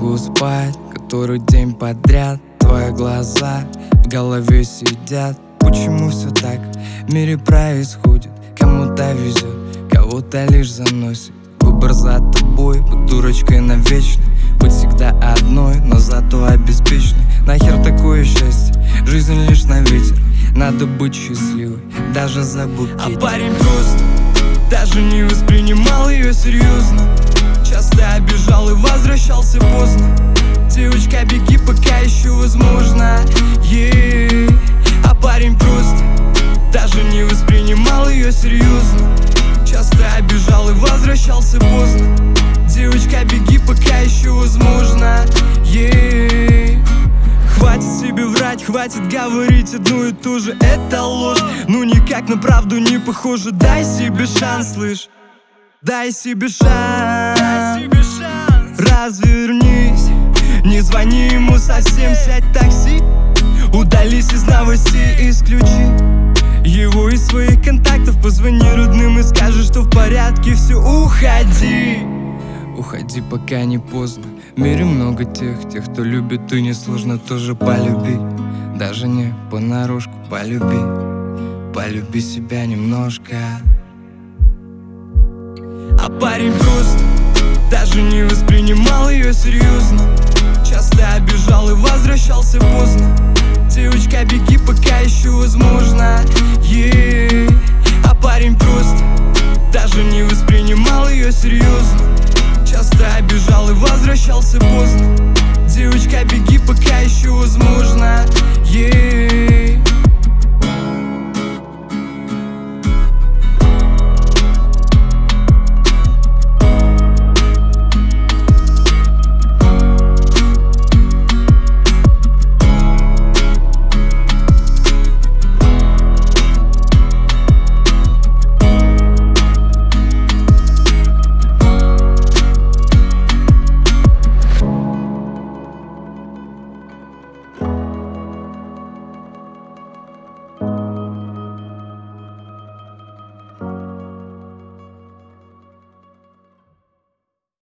могу спать который день подряд. Твои глаза в голове сидят. Почему все так в мире происходит? Кому-то везет, кого-то лишь заносит. Выбор за тобой, быть дурочкой навечно. Быть всегда одной, но зато обеспеченной. Нахер такое счастье, жизнь лишь на ветер. Надо быть счастливой, даже за букет. А парень просто даже не воспринимал ее серьезно. Часто обижал и возвращался поздно. Девочка, беги, пока еще возможно. А парень просто даже не воспринимал ее серьезно. Часто обижал и возвращался поздно. Девочка, беги, пока еще возможно. Хватит себе врать, хватит говорить одну и ту же. Это ложь, ну никак на правду не похоже. Дай себе шанс, слышь, дай себе шанс. Развернись, не звони ему совсем. Сядь в такси, удались из новостей, исключи его из своих контактов. Позвони родным и скажи, что в порядке все. Уходи, уходи, пока не поздно. В мире много тех, кто любит, и несложно тоже полюбить. Даже не понарошку, полюби себя немножко. А парень просто даже не воспринимал ее серьезно. Часто обижал и возвращался поздно. Девочка, беги, пока еще возможно. А парень просто даже не воспринимал ее серьезно. Часто обижал и возвращался поздно. Девочка, беги, пока еще возможно.